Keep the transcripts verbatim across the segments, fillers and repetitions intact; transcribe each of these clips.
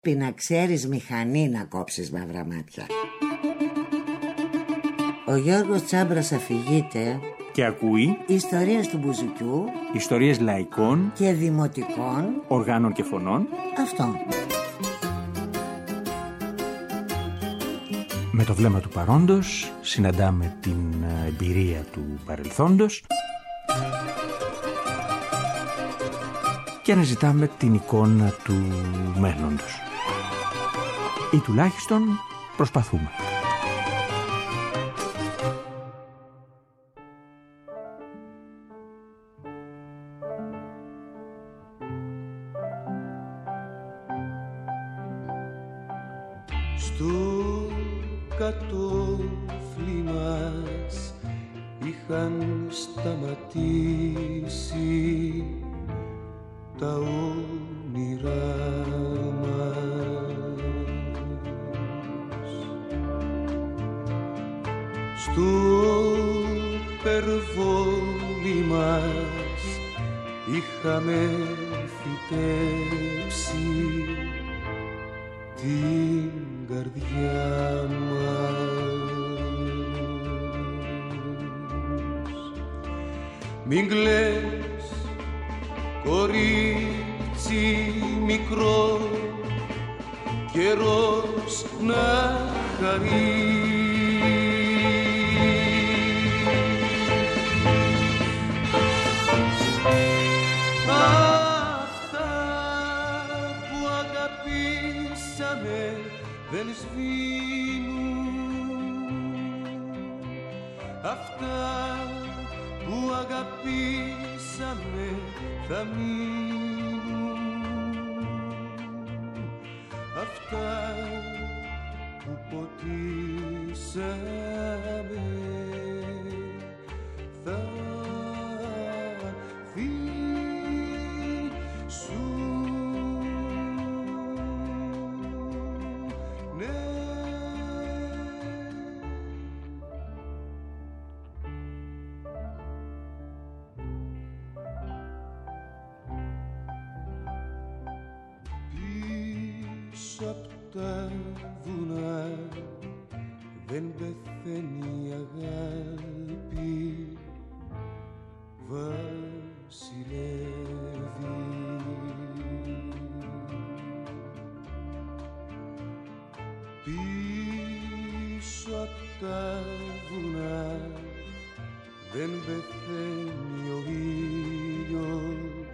Πει να ξέρεις μηχανή να κόψεις μαύρα μάτια. Ο Γιώργος Τσάμπρας αφηγείται και ακούει ιστορίες του Μπουζουκιού, ιστορίες λαϊκών και δημοτικών οργάνων και φωνών. Αυτό. Με το βλέμμα του παρόντος συναντάμε την εμπειρία του παρελθόντος και αναζητάμε την εικόνα του μέλλοντος. Ή τουλάχιστον προσπαθούμε. Στο κατόφλι μας είχαν σταματήσει τα όνειρά μας. Στο περβόλι μας είχαμε φυτέψει την καρδιά μας. Μην κλαις, κορίτσι μικρό, καιρός να χαρεί. Αυτά που αγαπήσαμε δεν σβήνουν, αυτά που αγαπήσαμε θα μείνουν, αυτά που ποτίσαμε θα απ' τα βουνά δεν πεθαίνει η αγάπη, βασιλεύει. Πίσω απ' τα βουνά δεν πεθαίνει ο ήλιος,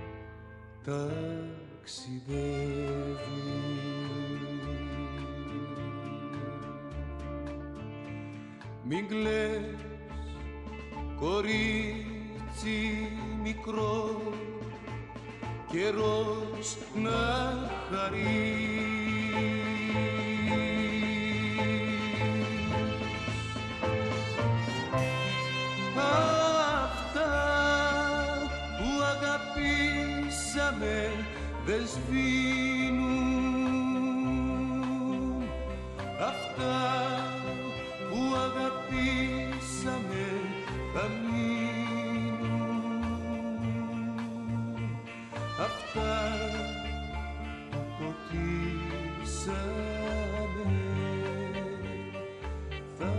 ταξιδεύει. Μην κλαις, κορίτσι μικρό, καιρός να χαρεί. Αυτά που αγαπήσαμε δεν σβήνουν, αυτά που αγαπήσαμε θα μείνουν, αυτά που ποτίσαμε θα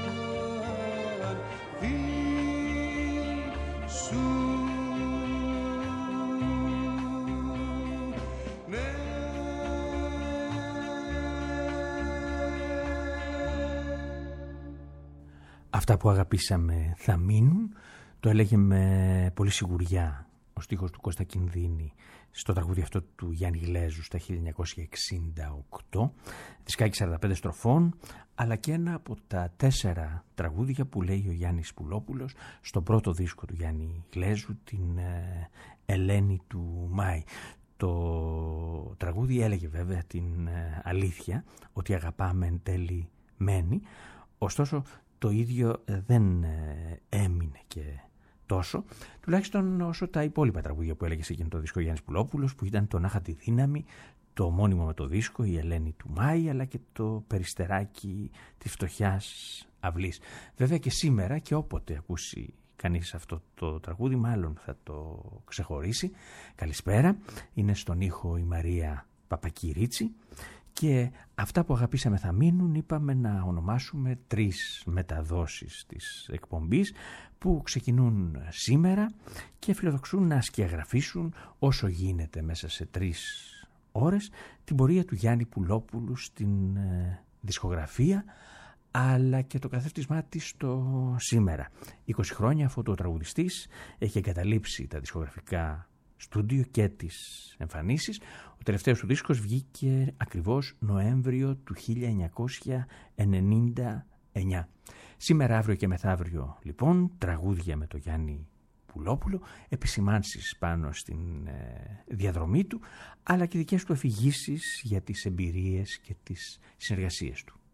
Αυτά που αγαπήσαμε θα μείνουν, το έλεγε με πολύ σιγουριά ο στίχος του Κώστα Κινδύνη στο τραγούδι αυτό του Γιάννη Γλέζου στα χίλια εννιακόσια εξήντα οκτώ, δισκάκι σαράντα πέντε στροφών, αλλά και ένα από τα τέσσερα τραγούδια που λέει ο Γιάννης Πουλόπουλος στο πρώτο δίσκο του Γιάννη Γλέζου, την ε, Ελένη του Μάη. Το τραγούδι έλεγε βέβαια την ε, αλήθεια, ότι αγαπάμε εν τέλει μένει, ωστόσο το ίδιο δεν ε, έμεινε και τόσο, τουλάχιστον όσο τα υπόλοιπα τραγούδια που έλεγε σε εκείνο το δίσκο Γιάννης Πουλόπουλος, που ήταν το «Να είχα τη δύναμη», το μόνιμο με το δίσκο, η Ελένη του Μάη, αλλά και το «Περιστεράκι της φτωχιάς αυλής». Βέβαια και σήμερα και όποτε ακούσει κανείς αυτό το τραγούδι, μάλλον θα το ξεχωρίσει. Καλησπέρα, είναι στον ήχο η Μαρία Παπακυρίτσι, και αυτά που αγαπήσαμε θα μείνουν. Είπαμε να ονομάσουμε τρεις μεταδόσεις της εκπομπής που ξεκινούν σήμερα και φιλοδοξούν να σκιαγραφίσουν όσο γίνεται μέσα σε τρεις ώρες την πορεία του Γιάννη Πουλόπουλου στην ε, δισκογραφία, αλλά και το καθεύτισμά της στο σήμερα. είκοσι χρόνια αφού ο τραγουδιστής έχει εγκαταλείψει τα δισκογραφικά στούντιο και τις εμφανίσεις. Ο τελευταίος του δίσκος βγήκε ακριβώς Νοέμβριο του χίλια εννιακόσια ενενήντα εννιά. Σήμερα, αύριο και μεθαύριο λοιπόν τραγούδια με το Γιάννη Πουλόπουλο, επισημάνσεις πάνω στην ε, διαδρομή του, αλλά και δικές του αφηγήσεις για τις εμπειρίες και τις συνεργασίες του.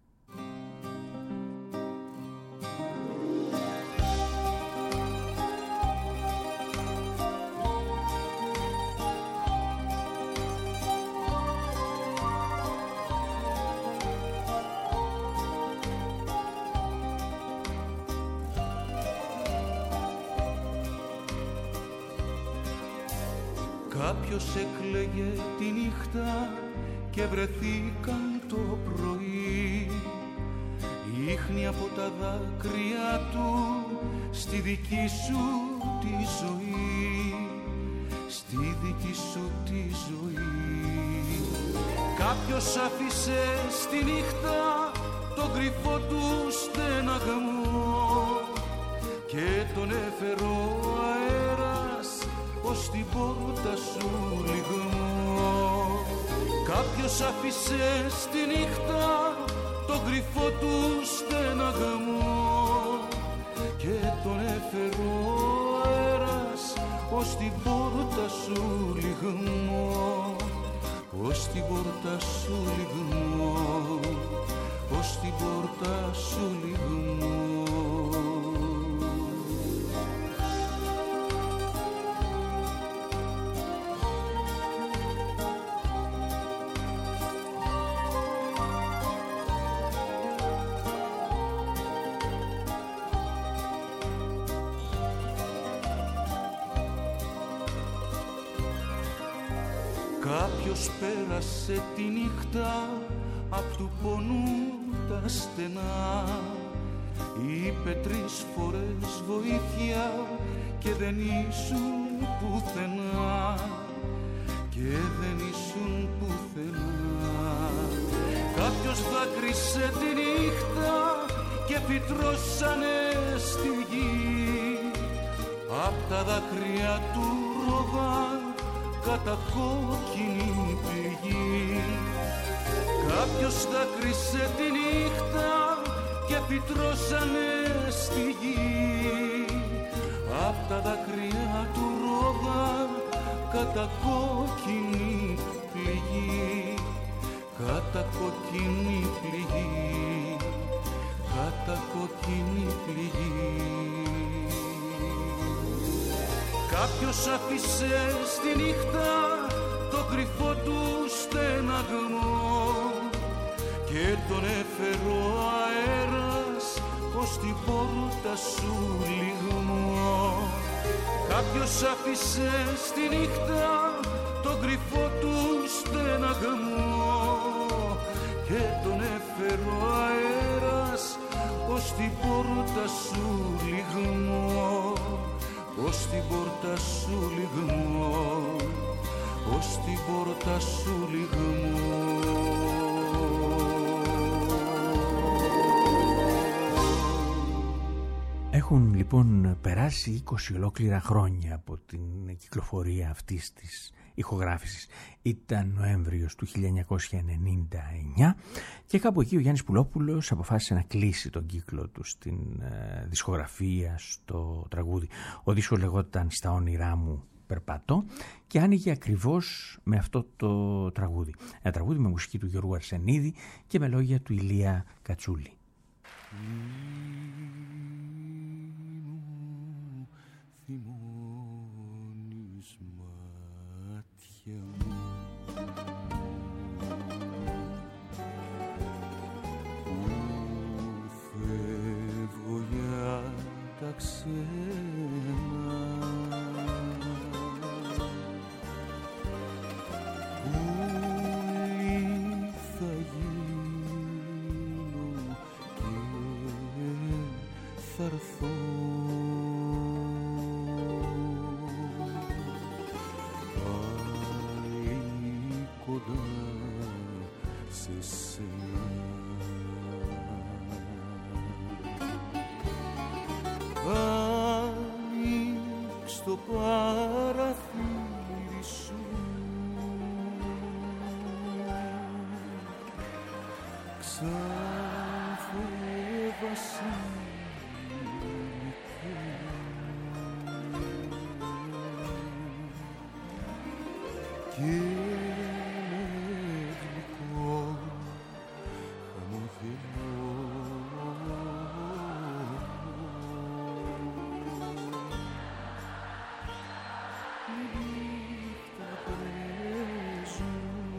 Κάποιος έκλαιγε τη νύχτα και βρεθήκαν το πρωί ίχνη από τα δάκρυα του στη δική σου τη ζωή, στη δική σου τη ζωή. Κάποιος άφησε στη νύχτα τον κρυφό του στεναγμό και τον έφερε ο αέρας ως την πόρτα σου λιγμό. Κάποιος άφησε στη νύχτα τον κρυφό του στεναγμό και τον έφερε ο αέρας ως την πόρτα σου λιγμό, ως την πόρτα σου λιγμό, ως την πόρτα σου λιγμό. Κάποιος πέρασε τη νύχτα απ' του πονού τα στενά, είπε τρεις φορές βοήθεια και δεν ήσουν πουθενά, και δεν ήσουν πουθενά. Κάποιος δάκρυσε τη νύχτα και φυτρώσανε στη γη απ' τα δάκρυα του ροβά κατά κόκκινη πληγή. Κάποιος δάκρυσε τη νύχτα και φυτρώσανε στη γη απ' τα δάκρυα του ρόδα κατά κόκκινη πληγή, κατά κόκκινη πληγή, κατά κόκκινη πληγή. Κάποιος άφησε στη νύχτα το κρυφό του στεναγμό και τον έφερε ο αέρας ως την πόρτα σου λιγμό. Κάποιος άφησε στη νύχτα το κρυφό του στεναγμό και τον έφερε ο αέρας ως την πόρτα σου λιγμό, ως την πόρτα σου λιγμό, ως την πόρτα σου λιγμό. Έχουν λοιπόν περάσει είκοσι ολόκληρα χρόνια από την κυκλοφορία αυτής της ηχογράφησης. Ήταν Νοέμβριος του χίλια εννιακόσια ενενήντα εννιά και κάπου εκεί ο Γιάννης Πουλόπουλος αποφάσισε να κλείσει τον κύκλο του στην ε, δισκογραφία, στο τραγούδι. Ο δίσκος λεγόταν «Στα όνειρά μου περπατώ» και άνοιγε ακριβώς με αυτό το τραγούδι. Ένα τραγούδι με μουσική του Γιώργου Αρσενίδη και με λόγια του Ηλία Κατσούλη. Θυμώνεις μάτια μου που φεύγω για τα ξένα, που θα έρθω. Πάλι κοντά σε σένα. Ανοίξ' το παραθύρι σου, ξαφεύασαι και με γλυκό χαμογελό νύχτα παίζουν.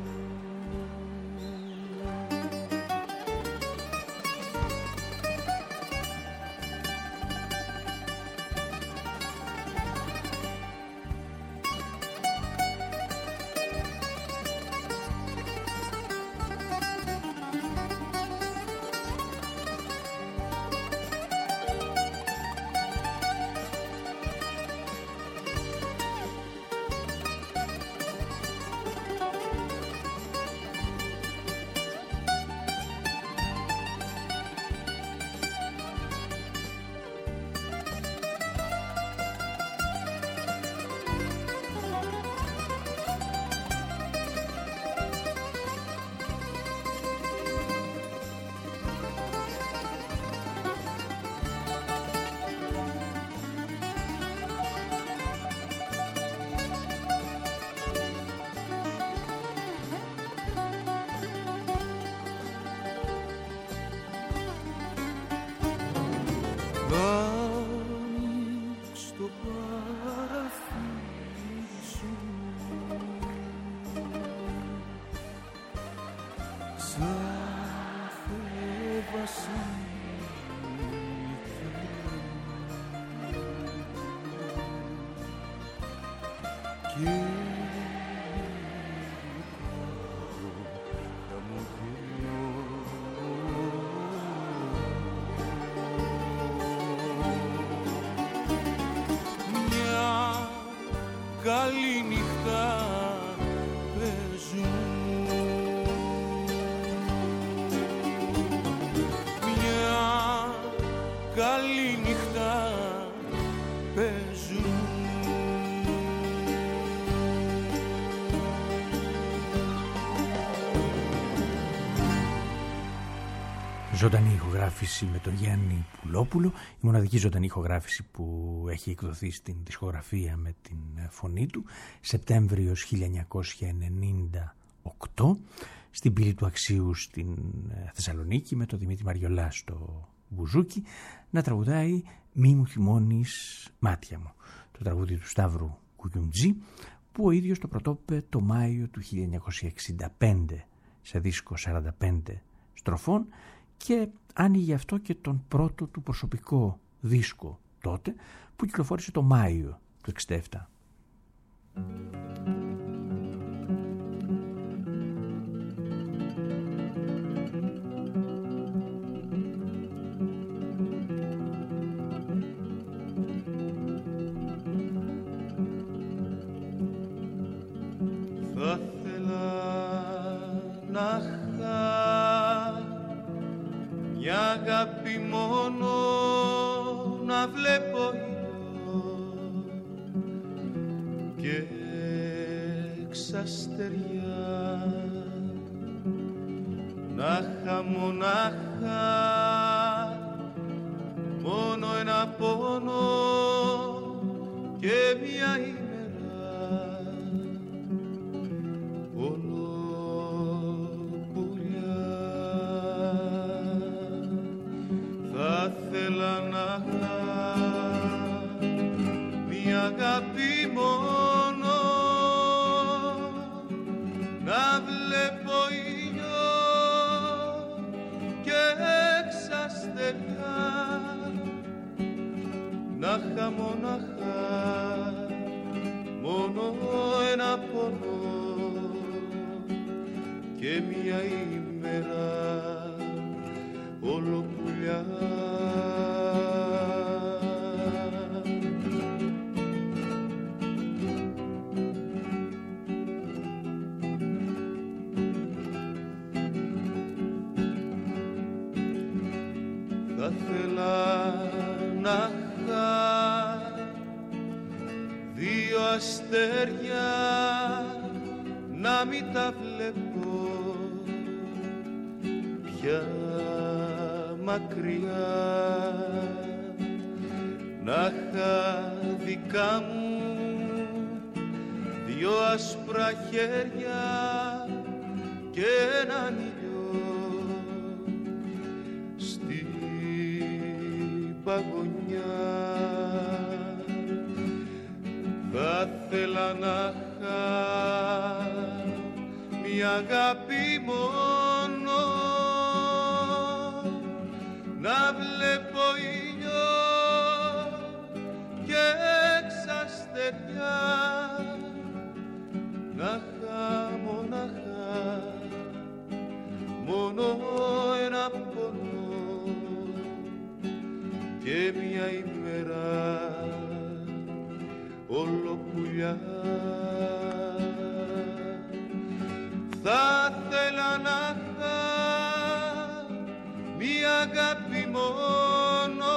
Ανοίξ' το παραθύρι σου, ξαφεύασαι και καλή νύχτα παίζουν. Μια καλή νύχτα παίζουν. Ζωντανή ηχογράφηση με τον Γιάννη Πουλόπουλο, η μοναδική ζωντανή ηχογράφηση που έχει εκδοθεί στην δισκογραφία με την φωνή του, Σεπτέμβριος χίλια εννιακόσια ενενήντα οκτώ, στην πύλη του Αξίου στην Θεσσαλονίκη, με τον Δημήτρη Μαριολά στο μπουζούκι, να τραγουδάει «Μη μου θυμώνεις μάτια μου», το τραγούδι του Σταύρου Κουκιουντζή, που ο ίδιος το πρωτόπε το Μάιο του χίλια εννιακόσια εξήντα πέντε σε δίσκο σαράντα πέντε στροφών, και άνοιγε αυτό και τον πρώτο του προσωπικό δίσκο τότε, που κυκλοφόρησε το Μάιο του εξήντα επτά. Θα ήθελα να είχα μια αγάπη μόνο να βλέπω και εξαστεριά, να είχα μονάχα μόνο ένα πόνο και μια ημέρα. Αγάπη μόνο να βλέπω ήλιο και εξαστεριά, να είχα μοναχά μόνο ένα πόνο και μια ημέρα όλο πουλιά. θα θέλα να είχα δύο αστέρια να μην τα βλέπω πια μακριά, να είχα δικά μου δυο άσπρα χέρια και έναν ήλιο στην παγωνιά. Θα θέλα να είχα μια αγάπη μόνο, να βλέπω ήλιο και εξαστεριά, να είχα μοναχά μόνο ένα πόνο και μια ημέρα όλο πουλιά. Θα θέλα να είχα μια αγάπη μόνο.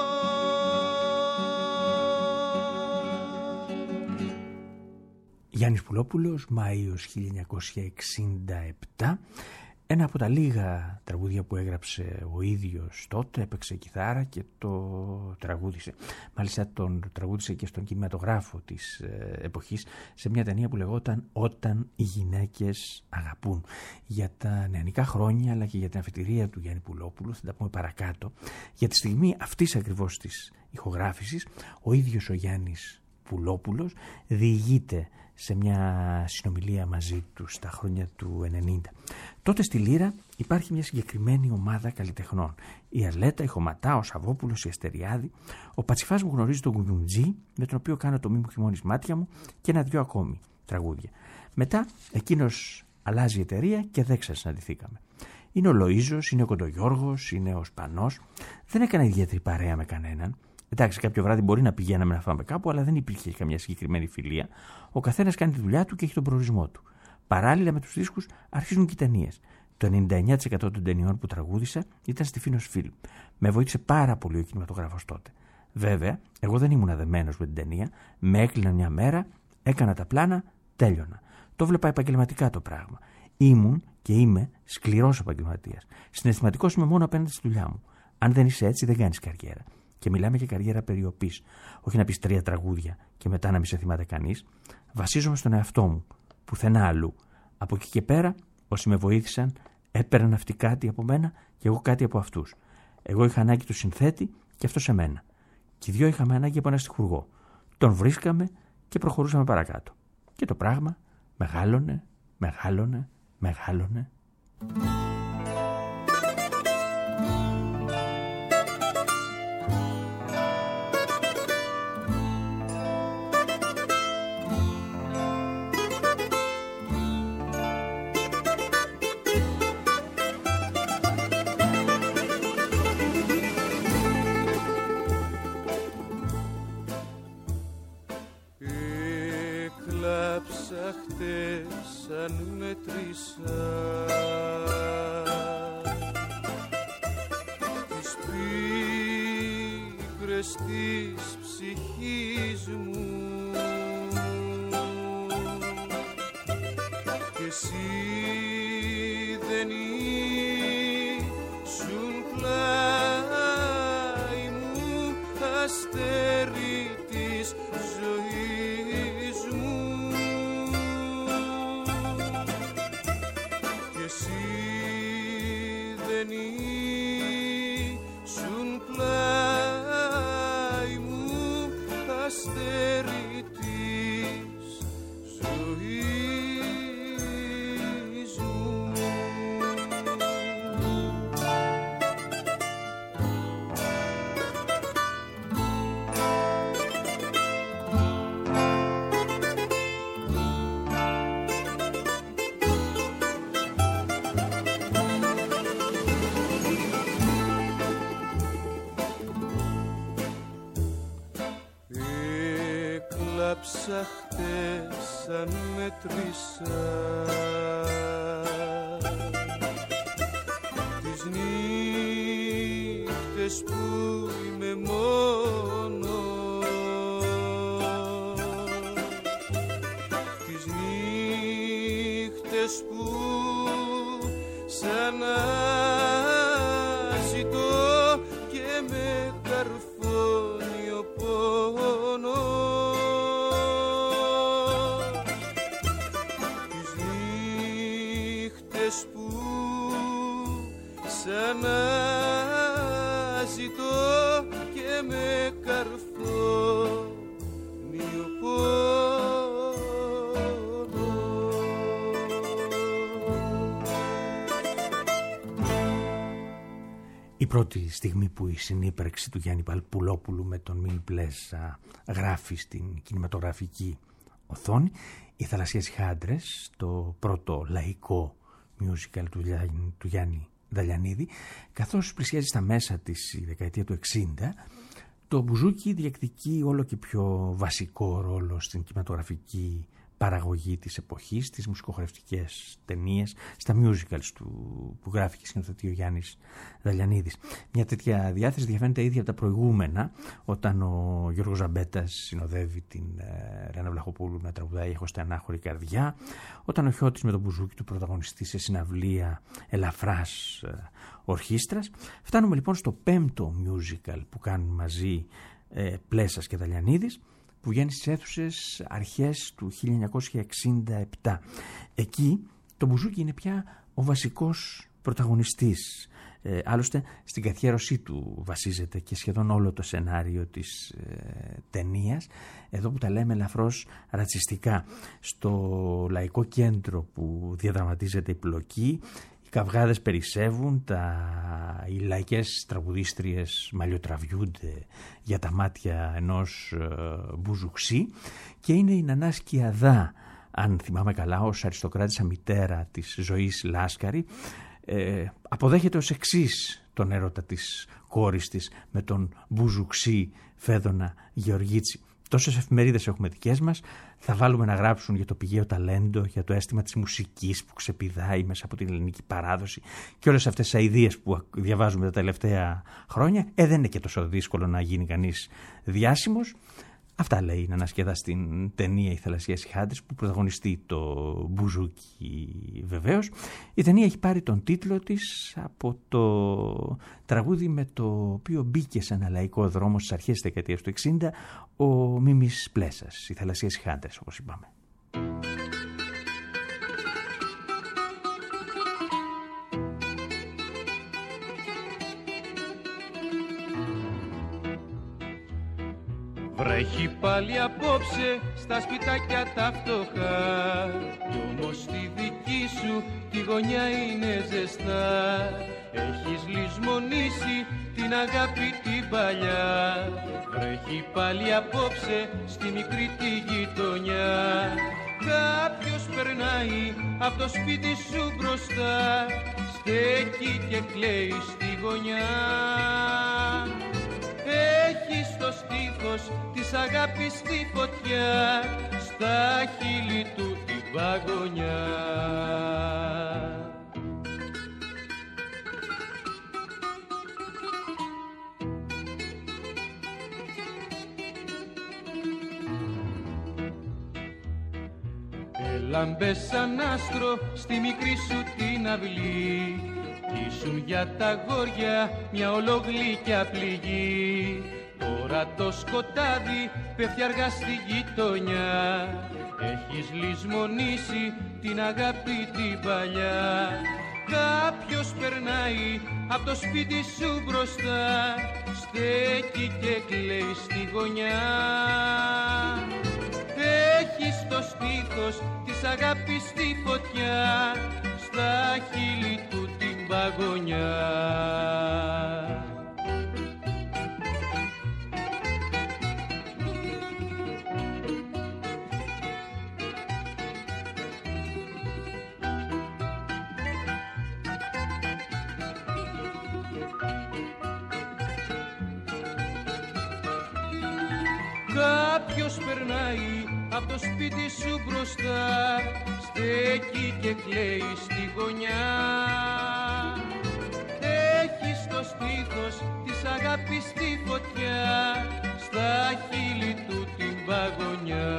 Γιάννης Πουλόπουλος, Μάιος χίλια εννιακόσια εξήντα επτά. Ένα από τα λίγα τραγούδια που έγραψε ο ίδιος τότε, έπαιξε κιθάρα και το τραγούδισε. Μάλιστα τον τραγούδισε και στον κινηματογράφο της εποχής σε μια ταινία που λεγόταν «Όταν οι γυναίκες αγαπούν». Για τα νεανικά χρόνια αλλά και για την αφετηρία του Γιάννη Πουλόπουλου, θα τα πούμε παρακάτω. Για τη στιγμή αυτής ακριβώς της ηχογράφησης, ο ίδιος ο Γιάννης Πουλόπουλος διηγείται σε μια συνομιλία μαζί του στα χρόνια του ενενήντα. Τότε στη Λύρα υπάρχει μια συγκεκριμένη ομάδα καλλιτεχνών. Η Αρλέτα, η Χωματά, ο Σαββόπουλος, η Αστεριάδη. Ο Πατσιφάς μου γνωρίζει τον Κουγιουντζή, με τον οποίο κάνω το «Μη μου χειμώνεις μάτια μου» και ένα-δυο ακόμη τραγούδια. Μετά εκείνος αλλάζει εταιρεία και δεν ξανασυναντηθήκαμε. Είναι ο Λοΐζος, είναι ο Κοντογιώργος, είναι ο Σπανός. Δεν έκανα ιδιαίτερη παρέα με κανέναν. Εντάξει, κάποιο βράδυ μπορεί να πηγαίναμε να φάμε κάπου, αλλά δεν υπήρχε καμιά συγκεκριμένη φιλία. Ο καθένας κάνει τη δουλειά του και έχει τον προορισμό του. Παράλληλα με τους δίσκους αρχίζουν και οι ταινίες. Το ενενήντα εννέα τοις εκατό των ταινιών που τραγούδισα ήταν στη Φίνος Φιλμ. Με βοήθησε πάρα πολύ ο κινηματογράφος τότε. Βέβαια, εγώ δεν ήμουν αδεμένος με την ταινία. Με έκλειναν μια μέρα, έκανα τα πλάνα, τέλειωνα. Το βλέπα επαγγελματικά το πράγμα. Ήμουν και είμαι σκληρός επαγγελματίας. Συναισθηματικός είμαι μόνο απέναντι στη δουλειά μου. Αν δεν είσαι έτσι, δεν κάνεις καριέρα. Και μιλάμε για καριέρα περιοπής. Όχι να πεις τρία τραγούδια και μετά να μην σε θυμάται κανείς. Βασίζομαι στον εαυτό μου, πουθενά αλλού. Από εκεί και πέρα, όσοι με βοήθησαν, έπαιρναν αυτοί κάτι από μένα και εγώ κάτι από αυτούς. Εγώ είχα ανάγκη του συνθέτη και αυτός εμένα. Και οι δυο είχαμε ανάγκη από ένα στιχουργό. Τον βρίσκαμε και προχωρούσαμε παρακάτω. Και το πράγμα μεγάλωνε, μεγάλωνε, μεγάλωνε. Χτες αν μέτρησα τις πίκρες της ψυχής μου και εσύ δεν ήσουν πλάι μου, αστέρι της ζωής μου. Εσύ δεν ήσουν πλάι μου, αστέρι της ζωής μου. Έκλαψα χτες αν μέτρησα τις νύχτες που αναζητώ και με καρφώνει ο πόνος. Τις νύχτες που σ' αναζητώ και με καρφώνει ο πόνος. Η πρώτη στιγμή που η συνύπαρξη του Γιάννη Παλπουλόπουλου με τον Μίλ Πλέσα γράφει στην κινηματογραφική οθόνη, οι Θαλασσιές Χάντρες, το πρώτο λαϊκό musical του, Γιάννη, του Γιάννη Δαλιανίδη, καθώς πλησιάζει στα μέσα της η δεκαετία του εξήντα, το μπουζούκι διεκδικεί όλο και πιο βασικό ρόλο στην κινηματογραφική παραγωγή της εποχής, στις μουσικοχορευτικές ταινίες, στα musicals του, που γράφει και σκηνοθετεί ο Γιάννης Δαλιανίδης. Μια τέτοια διάθεση διαφαίνεται ήδη από τα προηγούμενα, όταν ο Γιώργος Ζαμπέτας συνοδεύει την ε, Ρένα Βλαχοπούλου να τραγουδάει «Έχω στενάχωρη καρδιά», όταν ο Χιώτης με τον μπουζούκι του πρωταγωνιστεί σε συναυλία ελαφράς ε, ορχήστρας. Φτάνουμε λοιπόν στο πέμπτο musical που κάνουν μαζί ε, Πλέσας και Δαλιανίδης, που βγαίνει στις αίθουσες αρχές του χίλια εννιακόσια εξήντα επτά. Εκεί το μπουζούκι είναι πια ο βασικός πρωταγωνιστής. Ε, άλλωστε στην καθιέρωσή του βασίζεται και σχεδόν όλο το σενάριο της ε, ταινίας, εδώ που τα λέμε ελαφρώς ρατσιστικά. Στο λαϊκό κέντρο που διαδραματίζεται η πλοκή, οι καυγάδες περισσεύουν, τα... οι λαϊκές τραγουδίστριες μαλλιοτραβιούνται για τα μάτια ενός ε, μπουζουξή, και είναι η Νανά Σκιαδά, αν θυμάμαι καλά, ως αριστοκράτησα μητέρα της Ζωής Λάσκαρη, ε, αποδέχεται ως εξής τον έρωτα της κόρης της με τον μπουζουξή Φέδωνα Γεωργίτσι. Τόσες εφημερίδες έχουμε δικές μας, θα βάλουμε να γράψουν για το πηγαίο ταλέντο, για το αίσθημα της μουσικής που ξεπηδάει μέσα από την ελληνική παράδοση και όλες αυτές τις αηδίες που διαβάζουμε τα τελευταία χρόνια. Ε, δεν είναι και τόσο δύσκολο να γίνει κανείς διάσημος. Αυτά λέει η Νανά Σκιαδά στην ταινία «Οι Θαλασσιές Χάντρες», που πρωταγωνιστεί το μπουζούκι βεβαίως. Η ταινία έχει πάρει τον τίτλο της από το τραγούδι με το οποίο μπήκε σε ένα λαϊκό δρόμο στις αρχές της δεκαετίας του εξήντα ο Μίμης Πλέσας, «Οι Θαλασσιές Χάντρες», όπως είπαμε. Βρέχει πάλι απόψε στα σπιτάκια τα φτωχά, κι όμως στη δική σου τη γωνιά είναι ζεστά. Έχεις λησμονήσει την αγάπη την παλιά. Βρέχει πάλι απόψε στη μικρή τη γειτονιά. Κάποιος περνάει από το σπίτι σου μπροστά, στέκει και κλαίει στη γωνιά. Έχει στο στήθος της αγάπης τη φωτιά, στα χείλη του την παγωνιά. Έλαμπες σαν άστρο στη μικρή σου την αυλή, κι ήσουν για τα αγόρια μια ολογλύκια πληγή. Τώρα το σκοτάδι πέφτει αργά στη γειτονιά, έχεις λησμονήσει την αγάπη την παλιά. Κάποιος περνάει από το σπίτι σου μπροστά, στέκει και κλαίει στη γωνιά. Έχεις το στήθος της αγάπης τη φωτιά, στα χείλη του την παγωνιά. Κάποιος περνάει από το σπίτι σου μπροστά, στέκει και κλαίει στη γωνιά. Έχεις το στήθος της αγάπης τη φωτιά, στα χείλη του την παγωνιά.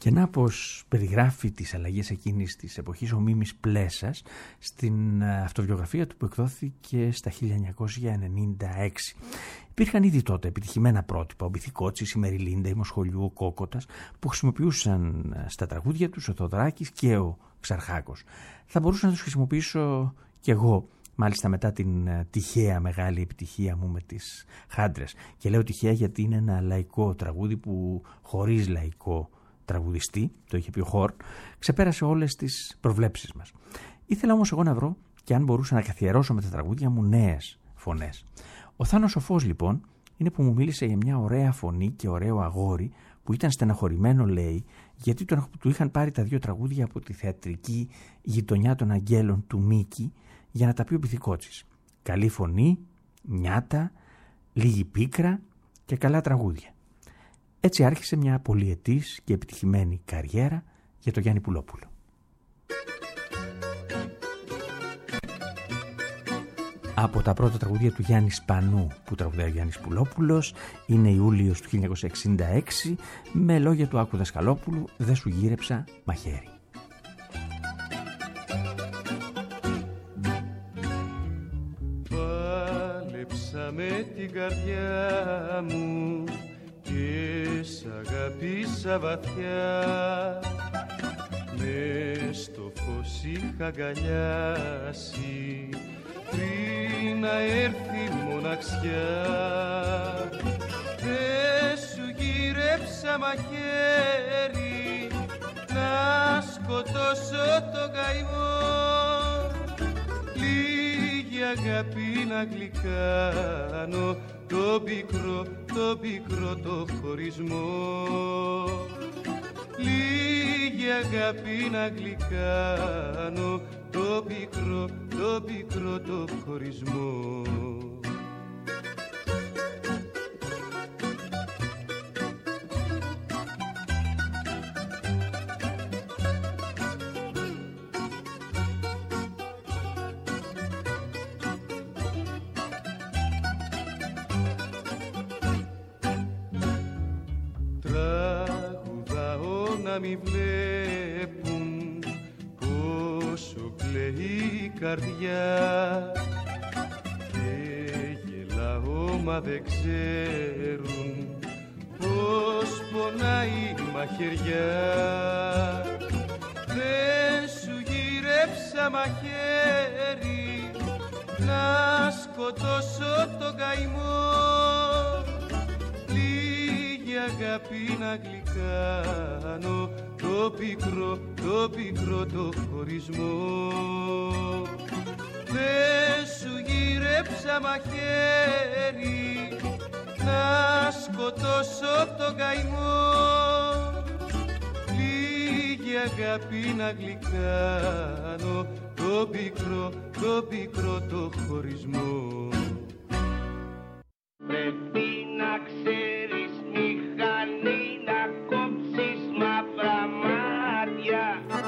Και να πως περιγράφει τις αλλαγές εκείνης της εποχής ο Μίμης Πλέσας στην αυτοβιογραφία του που εκδόθηκε στα χίλια εννιακόσια ενενήντα έξι. Υπήρχαν ήδη τότε επιτυχημένα πρότυπα, ο Μπιθικότσης, η Μεριλίντα, η Μοσχολιού, ο Κόκοτας, που χρησιμοποιούσαν στα τραγούδια τους ο Θοδωράκης και ο Ξαρχάκος. Θα μπορούσα να τους χρησιμοποιήσω κι εγώ, μάλιστα μετά την τυχαία μεγάλη επιτυχία μου με τις Χάντρες. Και λέω τυχαία γιατί είναι ένα λαϊκό τραγούδι που χωρίς λαϊκό τραγουδιστή, το είχε πει ο Χόρν, ξεπέρασε όλες τις προβλέψεις μας. Ήθελα όμως εγώ να βρω και αν μπορούσα να καθιερώσω με τα τραγούδια μου νέες φωνές. Ο Θάνος ο Φως λοιπόν είναι που μου μίλησε για μια ωραία φωνή και ωραίο αγόρι που ήταν στεναχωρημένο, λέει, γιατί του είχαν πάρει τα δύο τραγούδια από τη θεατρική γειτονιά των Αγγέλων του Μίκη για να τα πει ο Μπιθικότσης. Καλή φωνή, νιάτα, λίγη πίκρα και καλά τραγούδια. Έτσι άρχισε μια πολυετής και επιτυχημένη καριέρα για τον Γιάννη Πουλόπουλο. Από τα πρώτα τραγούδια του Γιάννη Σπανού που τραγουδάει ο Γιάννης Πουλόπουλος είναι Ιούλιος του χίλια εννιακόσια εξήντα έξι με λόγια του Άκου Δασκαλόπουλου «Δε σου γύρεψα μαχαίρι». Πάλεψα με την καρδιά μου και σ' αγάπησα βαθιά, μες στο φως είχα αγκαλιάσει πριν να έρθει η μοναξιά. Δε σου γύρεψα μαχαίρι να σκοτώσω το καημό, λίγη αγάπη να γλυκάνω το πικρό, το πικρό το χωρισμό. Λίγη αγάπη να γλυκάνω το πικρό, το πικρό το χωρισμό. Τραγουδάω να μη βλέπουν πόσο κλαίει η καρδιά και γελάω μα δεν ξέρουν πως πονάει η μαχαιριά. Δεν σου γύρεψα μαχαίρι να σκοτώσω το καημό, λίγη αγάπη να γλυκάνω το πικρό, το πικρό το χωρισμό. Δεν σου γύρεψα μαχαίρι να σκοτώσω το καημό, λίγη αγάπη να γλυκάνω το πικρό, το πικρό το χωρισμό. Πρέπει να ξέρεις μηχανή να κόψεις μαύρα μάτια.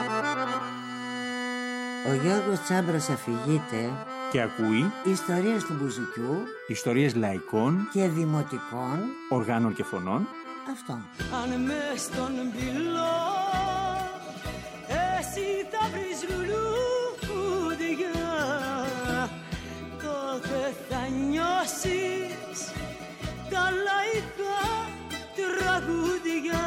Ο Γιώργος Τσάμπρας αφηγείται Και ακούει ιστορίες του μπουζουκιού, ιστορίες λαϊκών και δημοτικών οργάνων και φωνών. Αυτό. Αν μες στον πυλό εσύ θα βρεις λουλούδια, τότε θα νιώσεις τα λαϊκά τραγούδια.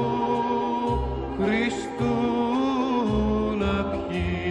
Χριστού να πιει.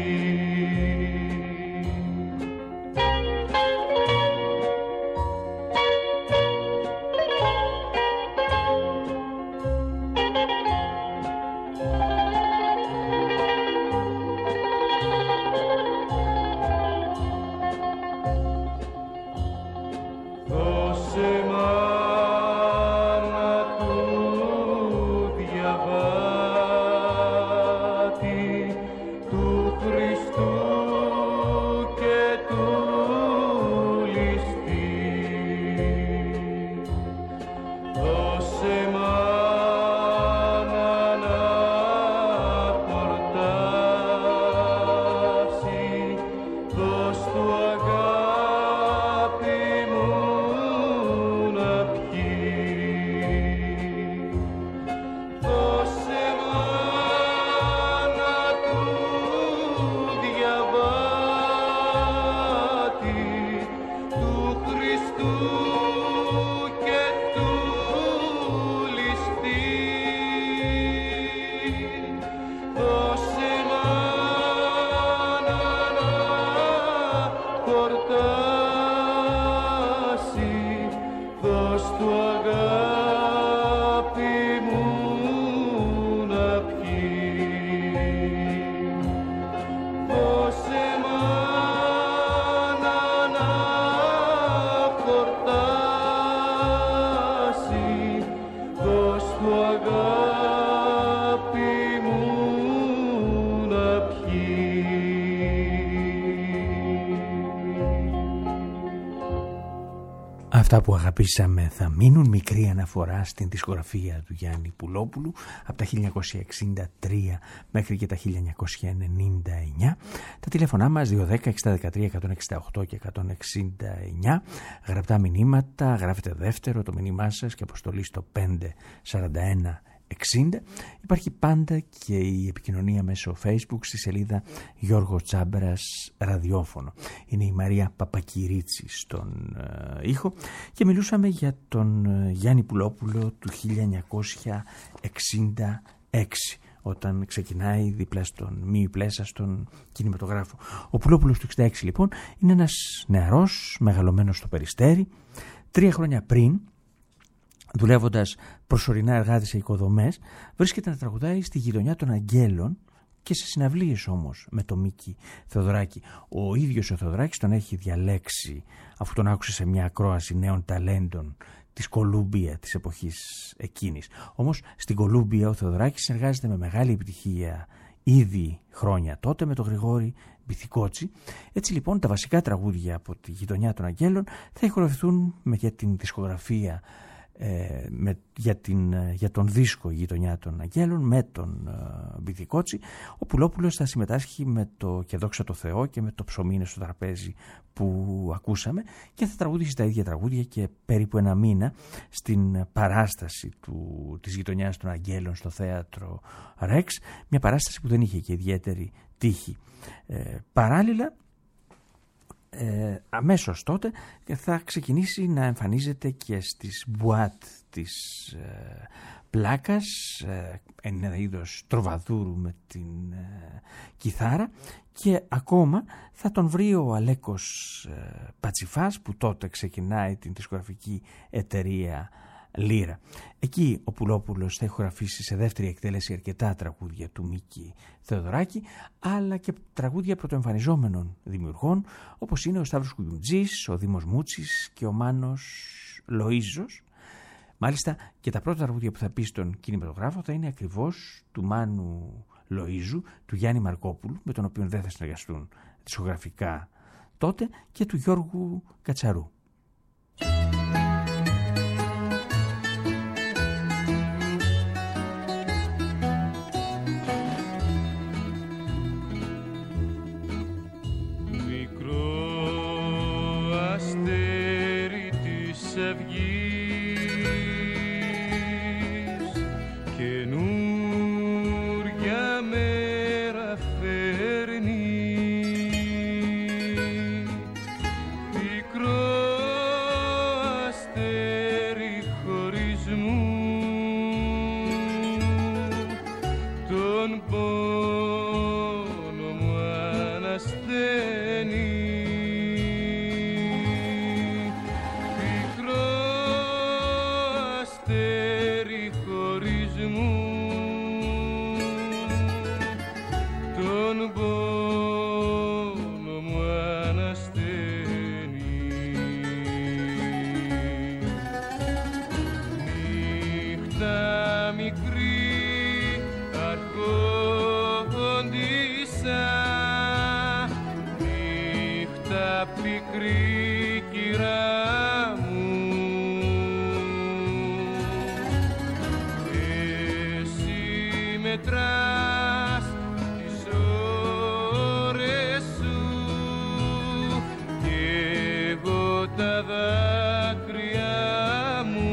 Αυτά που αγαπήσαμε θα μείνουν. Μικρή αναφορά στην δισκογραφία του Γιάννη Πουλόπουλου από τα χίλια εννιακόσια εξήντα τρία μέχρι και τα χίλια εννιακόσια ενενήντα εννιά. Τα τηλέφωνά μας δύο ένα μηδέν έξι ένα τρία εκατόν εξήντα οκτώ και εκατόν εξήντα εννιά. Γραπτά μηνύματα, γράφετε δεύτερο το μήνυμά σας και αποστολή στο πέντε σαράντα ένα εξήντα. Υπάρχει πάντα και η επικοινωνία μέσω Facebook στη σελίδα Γιώργο Τσάμπρας Ραδιόφωνο. Είναι η Μαρία Παπακυρίτσι στον ε, ήχο και μιλούσαμε για τον ε, Γιάννη Πουλόπουλο του χίλια εννιακόσια εξήντα έξι, όταν ξεκινάει δίπλα στον Μη Πλέσα στον κινηματογράφο. Ο Πουλόπουλος του εξήντα έξι λοιπόν είναι ένας νεαρός μεγαλωμένος στο Περιστέρι. Τρία χρόνια πριν, δουλεύοντας προσωρινά εργάτη σε οικοδομές, βρίσκεται να τραγουδάει στη γειτονιά των Αγγέλων και σε συναυλίες όμως με τον Μίκη Θεοδωράκη. Ο ίδιος ο Θεοδωράκης τον έχει διαλέξει, αφού τον άκουσε σε μια ακρόαση νέων ταλέντων της Κολούμπια της εποχής εκείνης. Όμως στην Κολούμπια ο Θεοδωράκης συνεργάζεται με μεγάλη επιτυχία ήδη χρόνια τότε με τον Γρηγόρη Μπιθικότσι. Έτσι λοιπόν τα βασικά τραγούδια από τη γειτονιά των Αγγέλων θα ηχογραφηθούν με για την δισκογραφία Ε, με, για, την, για τον δίσκο Γειτονιά των Αγγέλων με τον ε, Μπιθικότσι. Ο Πουλόπουλος θα συμμετάσχει με το «Και δόξα τω Θεώ» και με το «Ψωμί είναι στο τραπέζι» που ακούσαμε και θα τραγουδήσει τα ίδια τραγούδια και περίπου ένα μήνα στην παράσταση του, της Γειτονιάς των Αγγέλων στο θέατρο Ρεξ, μια παράσταση που δεν είχε και ιδιαίτερη τύχη. Ε, παράλληλα Ε, αμέσως τότε θα ξεκινήσει να εμφανίζεται και στις μπουάτ της ε, Πλάκας, ε, ένα είδος τροβαδούρου με την ε, κιθάρα, και ακόμα θα τον βρει ο Αλέκος ε, Πατσιφάς που τότε ξεκινάει την δισκογραφική εταιρεία Λύρα. Εκεί ο Πουλόπουλος θα ηχογραφήσει σε δεύτερη εκτέλεση αρκετά τραγούδια του Μίκη Θεοδωράκη, αλλά και τραγούδια πρωτοεμφανιζόμενων δημιουργών, όπως είναι ο Σταύρος Κουγιουμτζής, ο Δήμος Μούτσης και ο Μάνος Λοΐζος. Μάλιστα και τα πρώτα τραγούδια που θα πει στον κινηματογράφο θα είναι ακριβώς του Μάνου Λοΐζου, του Γιάννη Μαρκόπουλου, με τον οποίο δεν θα συνεργαστούν δισκογραφικά τότε, και του Γιώργου Κατσαρού. Μικρό μου τον πόνο μου ανασταίνει. Νύχτα μικρή αρχόντισσα, νύχτα πικρή κυρά μου, εσύ μετράς τις ώρες σου κι εγώ τα δάκρυα μου.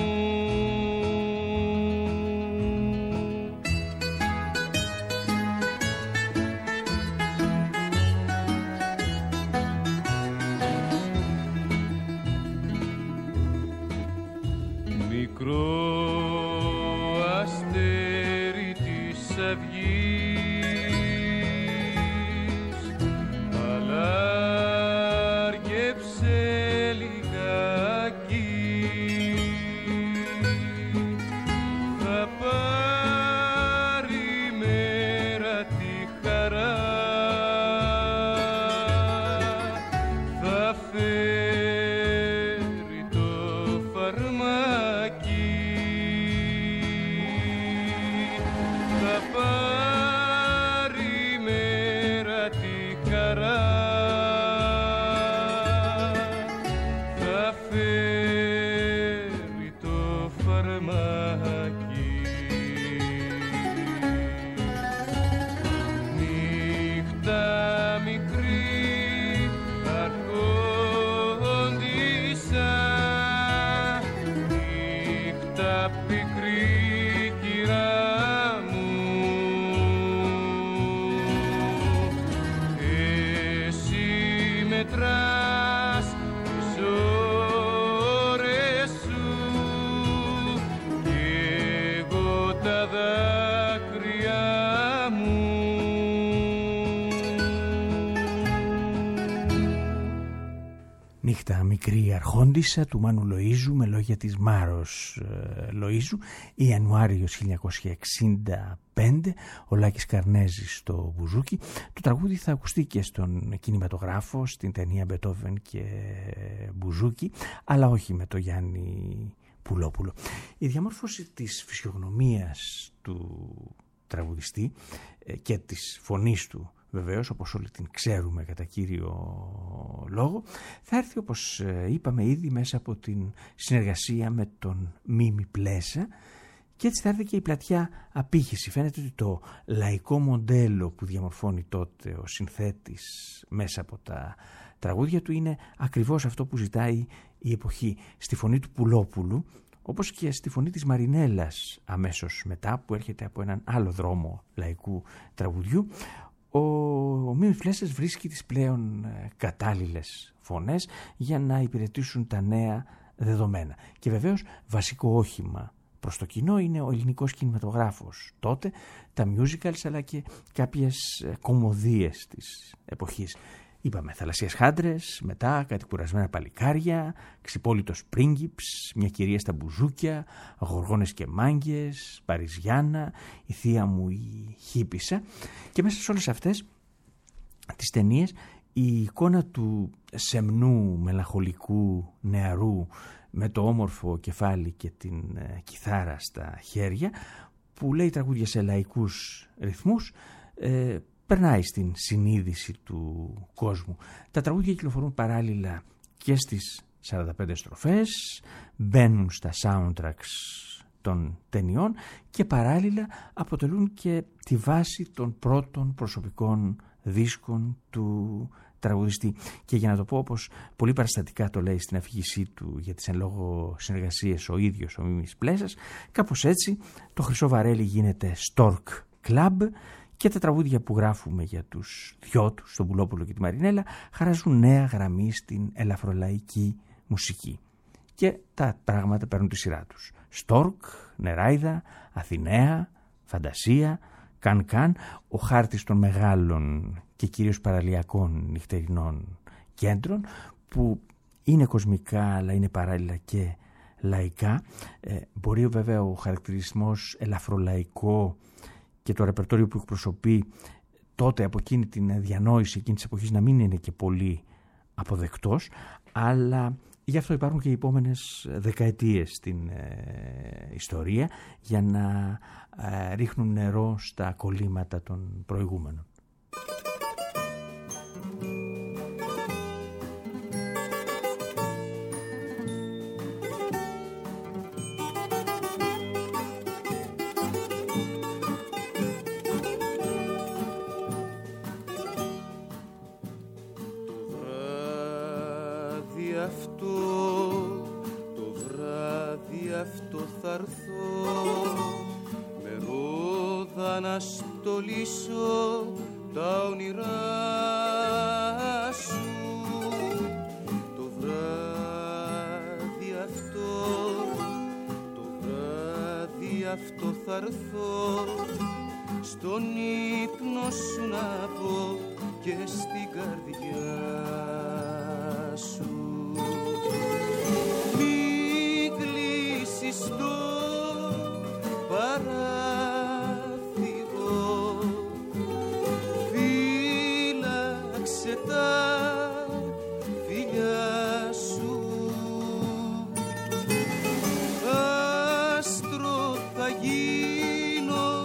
Μικρό αστέρι της αυγής αλάργεψε λιγάκι, θα πάρει μέρα τη χαρά, θα φέρει το φαρμάκι, θα πάρει μέρα τη χαρά, θα φέρει το φαρμάκι. Νύχτα μικρή αρχόντισσα, νύχτα πικρή κυρά μου, εσύ μετράς τις ώρες σου κι εγώ τα δάκρυα μου. Νύχτα μικρή αρχόντισσα του Μάνου Λοΐζου με λόγια της Μάρος ε, Λοΐζου, Ιανουάριος χίλια εννιακόσια εξήντα πέντε, ο Λάκης Καρνέζης στο μπουζούκι. Το τραγούδι θα ακουστεί και στον κινηματογράφο, στην ταινία Μπετόβεν και Μπουζούκι, αλλά όχι με το Γιάννη Πουλόπουλο. Η διαμόρφωση της φυσιογνωμίας του τραγουδιστή ε, και της φωνής του, βεβαίως, όπως όλοι την ξέρουμε κατά κύριο λόγο, θα έρθει, όπως είπαμε ήδη, μέσα από την συνεργασία με τον Μίμη Πλέσα, και έτσι θα έρθει και η πλατιά απήχηση. Φαίνεται ότι το λαϊκό μοντέλο που διαμορφώνει τότε ο συνθέτης μέσα από τα τραγούδια του είναι ακριβώς αυτό που ζητάει η εποχή. Στη φωνή του Πουλόπουλου, όπως και στη φωνή της Μαρινέλας αμέσως μετά, που έρχεται από έναν άλλο δρόμο λαϊκού τραγουδιού, ο, ο Μίμης Πλέσας βρίσκει τις πλέον κατάλληλες φωνές για να υπηρετήσουν τα νέα δεδομένα. Και βεβαίως βασικό όχημα προς το κοινό είναι ο ελληνικός κινηματογράφος τότε, τα musicals αλλά και κάποιες κωμωδίες της εποχής. Είπαμε θαλασσίες χάντρες, μετά κάτι κουρασμένα παλικάρια, ξυπόλυτος πρίγκιπς, μια κυρία στα μπουζούκια, γοργόνες και μάγκες, Παριζιάννα, η θεία μου η Χίπισσα. Και μέσα σε όλες αυτές τις ταινίες η εικόνα του σεμνού μελαγχολικού νεαρού με το όμορφο κεφάλι και την ε, κιθάρα στα χέρια, που λέει τραγούδια σε λαϊκούς ρυθμούς, ε, περνάει στην συνείδηση του κόσμου. Τα τραγούδια κυκλοφορούν παράλληλα και στις σαράντα πέντε στροφές, μπαίνουν στα soundtracks των ταινιών και παράλληλα αποτελούν και τη βάση των πρώτων προσωπικών δίσκων του τραγουδιστή. Και για να το πω όπως πολύ παραστατικά το λέει στην αφήγησή του για τις εν λόγω συνεργασίες ο ίδιος ο Μίμης Πλέσας, κάπως έτσι το Χρυσό Βαρέλι γίνεται Stork Club και τα τραγούδια που γράφουμε για τους δυο τους, τον Πουλόπουλο και τη Μαρινέλα, χαράζουν νέα γραμμή στην ελαφρολαϊκή μουσική. Και τα πράγματα παίρνουν τη σειρά τους. Στόρκ, Νεράιδα, Αθηναία, Φαντασία, Καν Καν, ο χάρτης των μεγάλων και κυρίως παραλιακών νυχτερινών κέντρων, που είναι κοσμικά αλλά είναι παράλληλα και λαϊκά. Ε, μπορεί βέβαια ο χαρακτηρισμός ελαφρολαϊκό και το ρεπερτόριο που εκπροσωπεί τότε από εκείνη την διανόηση εκείνη της εποχής να μην είναι και πολύ αποδεκτός, αλλά γι' αυτό υπάρχουν και οι επόμενες δεκαετίες στην ε, ιστορία για να ε, ρίχνουν νερό στα κολλήματα των προηγούμενων. Τα όνειρά σου το βράδυ αυτό, το βράδυ αυτό θα έρθω στον ύπνο σου να πω και στην καρδιά σου. Μην κλείσεις το παράθυρο, τα φιλιά σου. Άστρο θα γίνω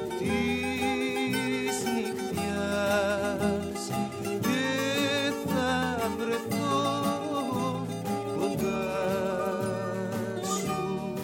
της νυχτιάς και θα βρεθώ κοντά σου.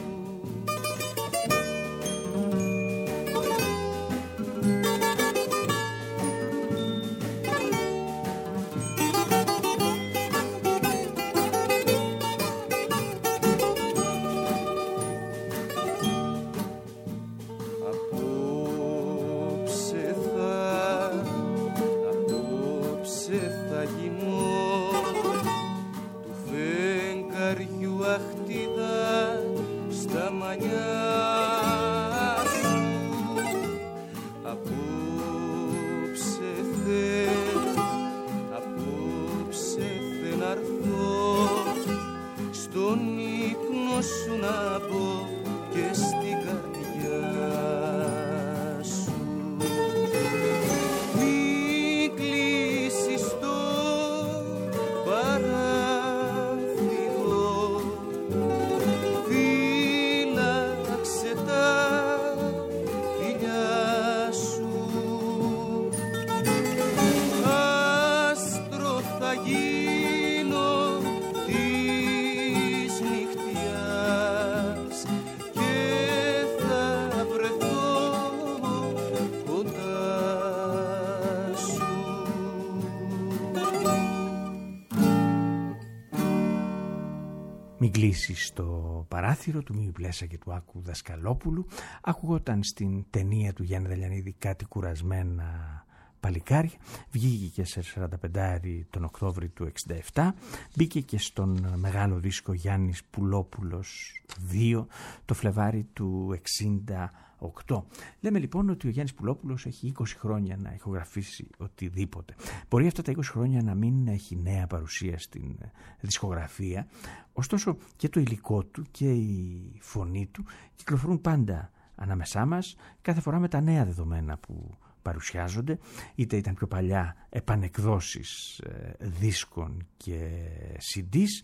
Μην κλείσεις το παράθυρο του Μίμη Πλέσα και του Άκου Δασκαλόπουλου. Ακουγόταν στην ταινία του Γιάννη Δελιανίδη Κάτι κουρασμένα παλικάρια. Βγήκε και σε σαράντα πέντε τον Οκτώβρη του εξήντα επτά. Μπήκε και στον μεγάλο δίσκο Γιάννης Πουλόπουλος δύο το Φλεβάρι του εξήντα οκτώ. Λέμε λοιπόν ότι ο Γιάννης Πουλόπουλος έχει είκοσι χρόνια να ηχογραφήσει οτιδήποτε. Μπορεί αυτά τα είκοσι χρόνια να μην έχει νέα παρουσία στην δισκογραφία, ωστόσο και το υλικό του και η φωνή του κυκλοφορούν πάντα ανάμεσά μας, κάθε φορά με τα νέα δεδομένα που παρουσιάζονται, είτε ήταν πιο παλιά επανεκδόσεις ε, δίσκων και σι ντι,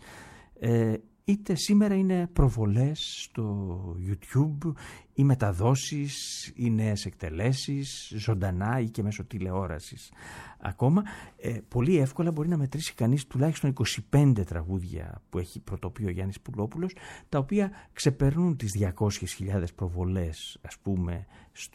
ε, είτε σήμερα είναι προβολές στο YouTube ή μεταδόσεις ή νέες εκτελέσεις, ζωντανά ή και μέσω τηλεόρασης. Ακόμα ε, πολύ εύκολα μπορεί να μετρήσει κανείς τουλάχιστον είκοσι πέντε τραγούδια που έχει πρωτοποιεί ο Γιάννης Πουλόπουλος, τα οποία ξεπερνούν τις διακόσιες χιλιάδες προβολές, ας πούμε,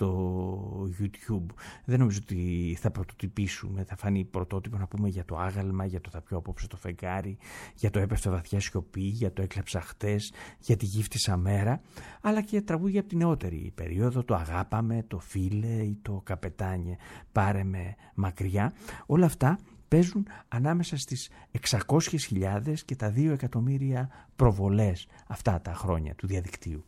στο YouTube. Δεν νομίζω ότι θα πρωτοτυπήσουμε, θα φανεί πρωτότυπο να πούμε για το άγαλμα, για το θα πιω απόψε το φεγγάρι, για το έπεφτε βαθιά σιωπή, για το έκλεψα χτες, για τη γύφτισα μέρα, αλλά και τραγούδια από την νεότερη περίοδο, το αγάπαμε, το φίλε ή το καπετάνιε, πάρε με μακριά. Όλα αυτά παίζουν ανάμεσα στις εξακόσιες χιλιάδες και τα δύο εκατομμύρια προβολές αυτά τα χρόνια του διαδικτύου.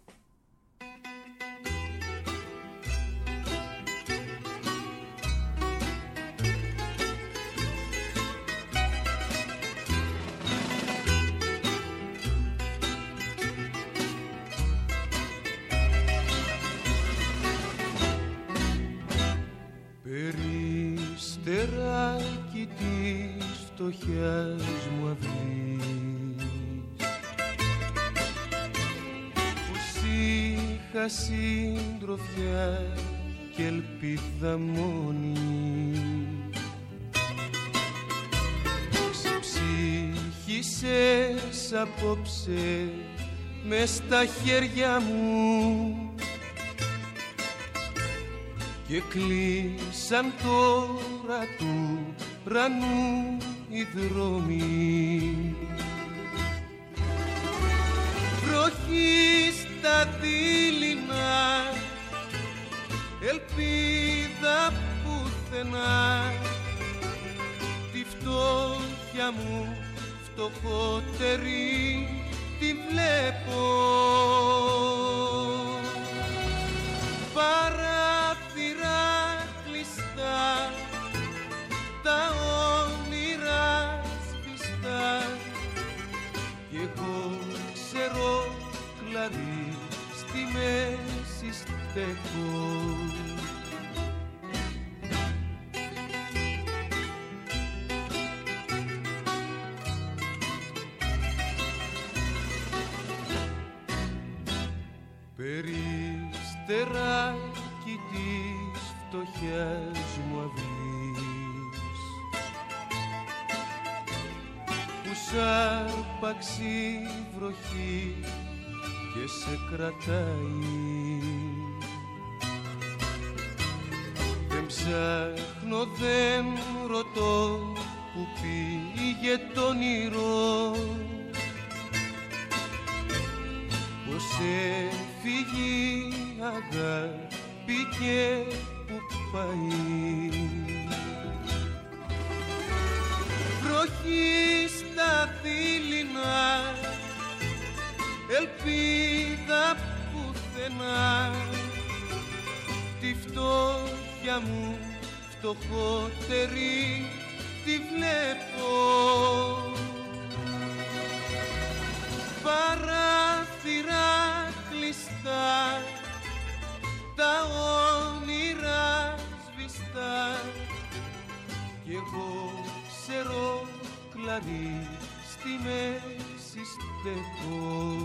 στεράκι της φτωχιάς μου αυλής, που σ' είχα συντροφιά και ελπίδα μόνη, ξεψύχησες απόψε μες στα χέρια μου και κλείσαν τώρα του ουρανού οι δρόμοι. Βροχή στα δειλινά, ελπίδα πουθενά, τη φτώχεια μου φτωχότερη τη βλέπω. Παράθυρα κλειστά, τα όνειρα σβηστά, κι εγώ ξέρω κλαδί στη μέση στέκω. Περιστεράκι της φτωχιάς μου αυλής, που σ' άρπαξει βροχή και σε κρατάει. Δεν ψάχνω, δεν ρωτώ που πήγε το όνειρο, πως έφυγε αγάπη και που πάει. Βροχή στα δειλινά, ελπίδα πουθενά, τη φτώχεια μου φτωχότερη τη βλέπω. Παράθυρα κλειστά, τα όνειρα σβηστά, κι εγώ ξέρω κλαδί στη μέση στέκω.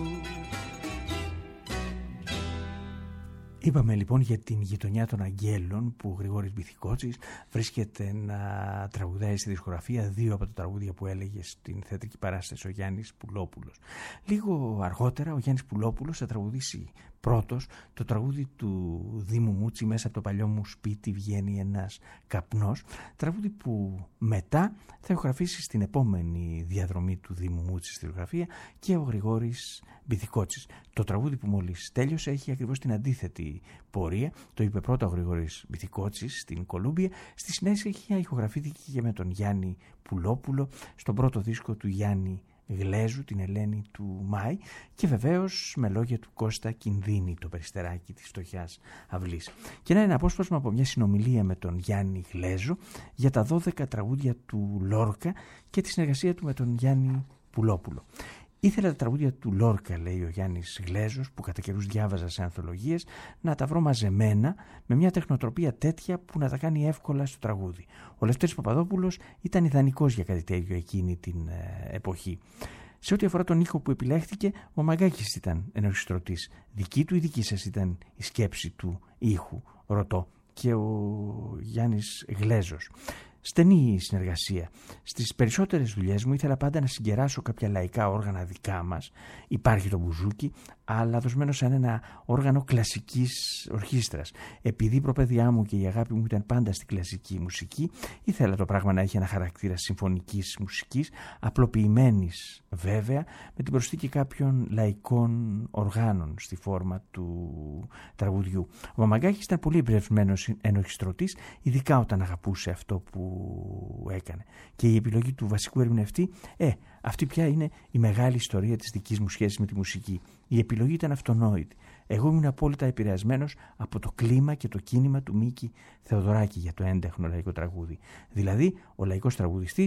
Είπαμε λοιπόν για την γειτονιά των Αγγέλων που ο Γρηγόρης Μπιθικότσης βρίσκεται να τραγουδάει στη δισκογραφία δύο από τα τραγούδια που έλεγε στην θεατρική παράσταση ο Γιάννης Πουλόπουλος. Λίγο αργότερα ο Γιάννης Πουλόπουλος θα τραγουδήσει πρώτος το τραγούδι του Δήμου Μούτσι, μέσα από το παλιό μου σπίτι βγαίνει ένας καπνός, τραγούδι που μετά θα ηχογραφήσει στην επόμενη διαδρομή του Δήμου Μούτσι στη δισκογραφία και ο Γρηγόρης Μπιθικότσης. Το τραγούδι που μόλις τέλειωσε έχει ακριβώς την αντίθετη πορεία. Το είπε πρώτα ο Γρηγόρης Μπιθικότσης στην Κολούμπια, στη συνέχεια είχε ηχογραφήθηκε και με τον Γιάννη Πουλόπουλο στον πρώτο δίσκο του Γιάννη Γλέζου, την Ελένη του Μάη, και βεβαίως με λόγια του Κώστα Κινδύνη, το περιστεράκι της φτωχιάς αυλής. Και να είναι απόσπασμα από μια συνομιλία με τον Γιάννη Γλέζο για τα δώδεκα τραγούδια του Λόρκα και τη συνεργασία του με τον Γιάννη Πουλόπουλο. Ήθελα τα τραγούδια του Λόρκα, λέει ο Γιάννης Γλέζος, που κατά καιρούς διάβαζα σε ανθολογίες, να τα βρω μαζεμένα με μια τεχνοτροπία τέτοια που να τα κάνει εύκολα στο τραγούδι. Ο Λευτέρης Παπαδόπουλος ήταν ιδανικός για κάτι τέτοιο εκείνη την ε, εποχή. Σε ό,τι αφορά τον ήχο που επιλέχθηκε, ο Μαγκάκης ήταν ενορχιστρωτής. Δική του ή δική σας ήταν η σκέψη του ήχου, ρωτώ, και ο Γιάννης Γλέζος. Στενή συνεργασία. Στις περισσότερες δουλειές μου ήθελα πάντα να συγκεράσω κάποια λαϊκά όργανα δικά μας. Υπάρχει το μπουζούκι, αλλά δοσμένο σαν ένα όργανο κλασικής ορχήστρας. Επειδή η προπαίδειά μου και η αγάπη μου ήταν πάντα στη κλασική μουσική, ήθελα το πράγμα να έχει ένα χαρακτήρα συμφωνικής μουσικής, απλοποιημένης βέβαια, με την προσθήκη κάποιων λαϊκών οργάνων στη φόρμα του τραγουδιού. Ο Μαμαγκάκης ήταν πολύ εμπνευσμένος ενορχιστρωτής, ειδικά όταν αγαπούσε αυτό που έκανε. Και η επιλογή του βασικού ερμηνευτή, ε, αυτή πια είναι η μεγάλη ιστορία της δικής μου σχέσης με τη μουσική. Η επιλογή ήταν αυτονόητη. Εγώ ήμουν απόλυτα επηρεασμένος από το κλίμα και το κίνημα του Μίκη Θεοδωράκη για το έντεχνο λαϊκό τραγούδι. Δηλαδή, ο λαϊκός τραγουδιστής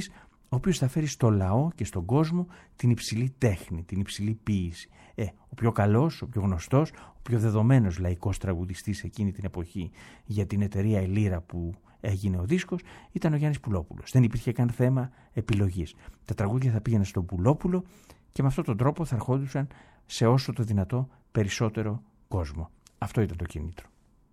ο οποίος θα φέρει στο λαό και στον κόσμο την υψηλή τέχνη, την υψηλή ποίηση. Ε, ο πιο καλός, ο πιο γνωστός, ο πιο δεδομένος λαϊκός τραγουδιστής εκείνη την εποχή για την εταιρεία Ελύρα που έγινε ο δίσκος ήταν ο Γιάννης Πουλόπουλος. Δεν υπήρχε καν θέμα επιλογής. Τα τραγούδια θα πήγαιναν στον Πουλόπουλο και με αυτόν τον τρόπο θα ερχόντουσαν σε όσο το δυνατό περισσότερο κόσμο. Αυτό ήταν το κίνητρο.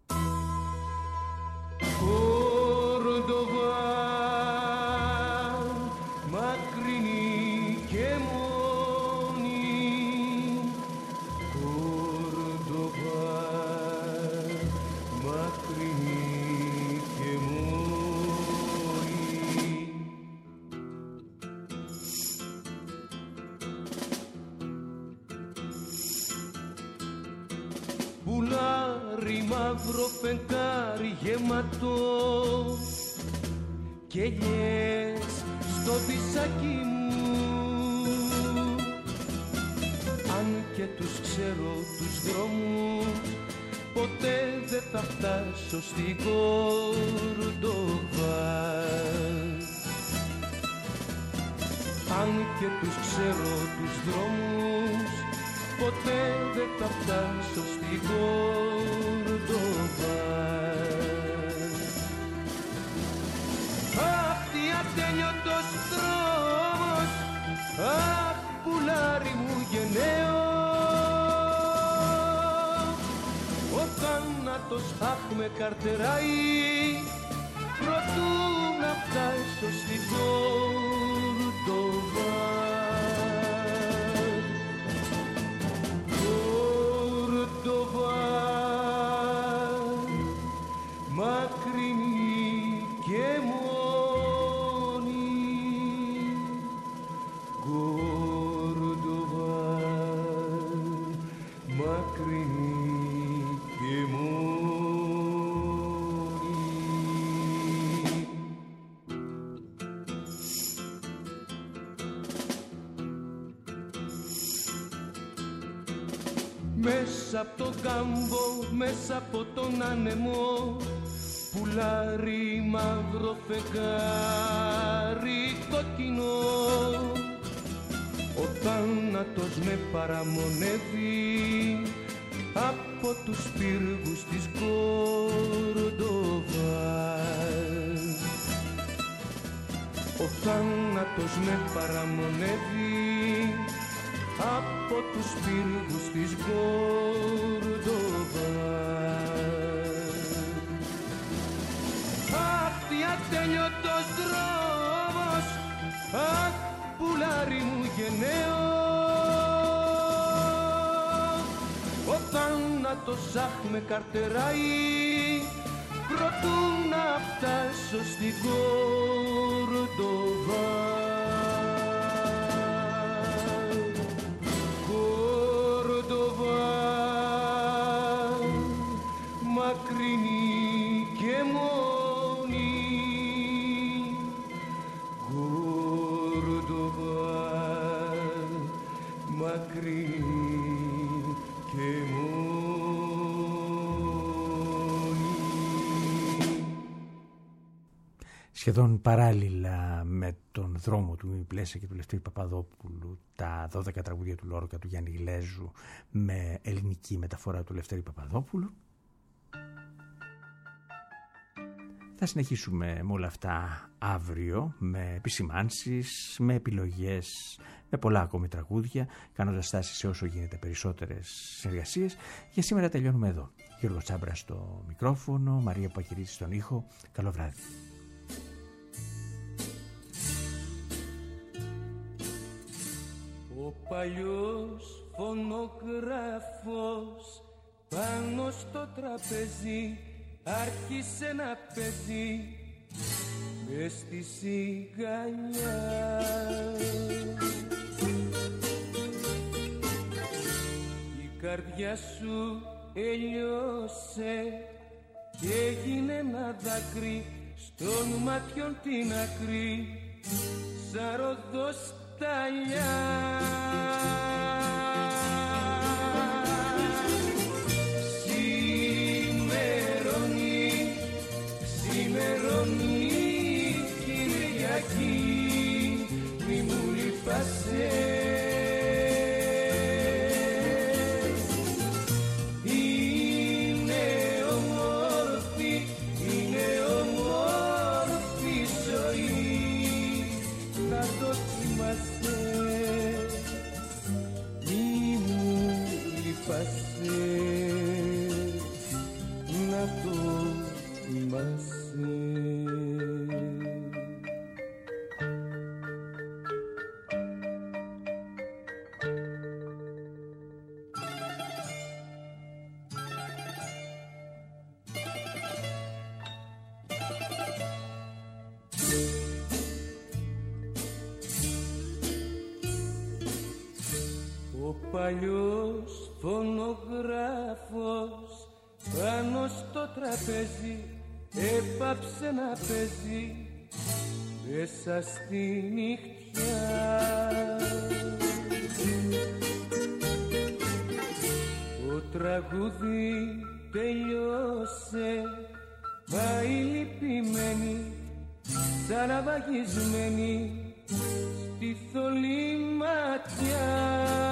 Μαύρο φεγγάρι γεμάτο και ελιές στο βυσάκι μου. Αν και τους ξέρω τους δρόμους, ποτέ δεν θα φτάσω στην Κόρντοβα. Αν και τους ξέρω τους δρόμους, ποτέ δεν θα φτάσω στην Κόρντοβα. Αχ, τι ατέλειωτος δρόμος, αχ, πουλάρι μου γενναίο. Ο θάνατος, αχ, με καρτεράει, προτού να φτάσω στην Κόρντοβα. Μέσα από τον κάμπο, μέσα από τον άνεμο, πουλάρι μαύρο φεγγάρι κόκκινο. Ο θάνατος με παραμονεύει από τους πύργους της Κόρντοβα. Ο θάνατος με παραμονεύει από τους πύργους της Κόρντοβα. Αχ, τι ατέλειωτος δρόμος, αχ, πουλάρι μου γενναίο. Ο θάνατος, αχ, με καρτεράει, προτού να φτάσω στην Κόρντοβα. Σχεδόν παράλληλα με τον δρόμο του Μίμη Πλέσσα και του Λευτέρη Παπαδόπουλου, τα δώδεκα τραγούδια του Λόρκα του Γιάννη Γλέζου με ελληνική μεταφορά του Λευτέρη Παπαδόπουλου. Θα συνεχίσουμε με όλα αυτά αύριο, με επισημάνσεις, με επιλογές, με πολλά ακόμη τραγούδια, κάνοντας στάση σε όσο γίνεται περισσότερες συνεργασίες. Για σήμερα τελειώνουμε εδώ. Γιώργος Τσάμπρας στο μικρόφωνο, Μαρία Πακυρίτη στον ήχο. Καλό βράδυ. Ο παλιός φωνογράφος πάνω στο τραπέζι άρχισε να παίζει μες στη σιγανιά. Η καρδιά σου έλειωσε και έγινε ένα δάκρυ στον ματιόν την άκρη σαν ροδοσταλιά. Ξημερώνει Κυριακή μαζί. Ο παλιός φωνογράφος πάνω στο τραπέζι έπαψε να παίζει μέσα στη νυχτιά. Το τραγούδι τελειώσε, μα η λυπημένη ξαναβαγισμένη στη θολή ματιά.